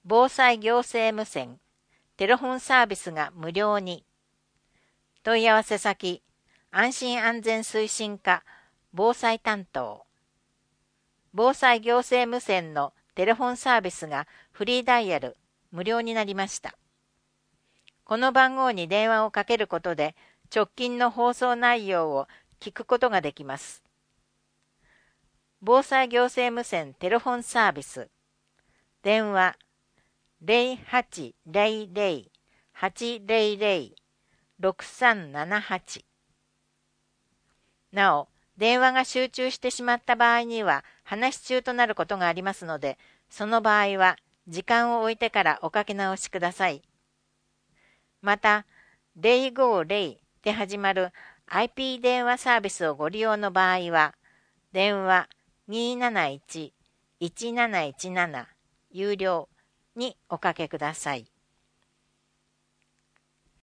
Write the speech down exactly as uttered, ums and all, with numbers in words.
防災行政無線テレフォンサービスが無料に。問い合わせ先、安心安全推進課防災担当。防災行政無線のテレフォンサービスがフリーダイヤル無料になりました。この番号に電話をかけることで直近の放送内容を聞くことができます。防災行政無線テレフォンサービス。電話 ゼロはちゼロゼロ はちゼロゼロ ろくさんななはち。なお、電話が集中してしまった場合には話し中となることがありますので、その場合は時間を置いてからおかけ直しください。また、ゼロごゼロで始まる アイピー 電話サービスをご利用の場合は、電話にーなないち いちなないちなな有料におかけください。